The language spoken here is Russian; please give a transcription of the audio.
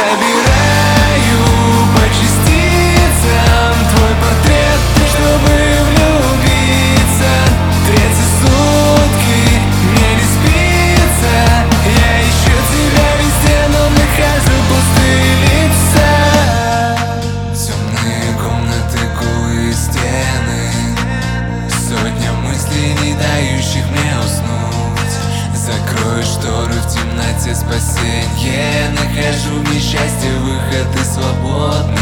Собираю по частицам твой портрет, чтобы влюбиться. Третьи сутки мне не спится. Я ищу тебя везде, но нахожу пустые лица. Темные комнаты, голые стены, сотня мыслей, не дающих мне уснуть. Закрою шторы, в темноте спасенье. Нахожу в несчастье выход и свободно.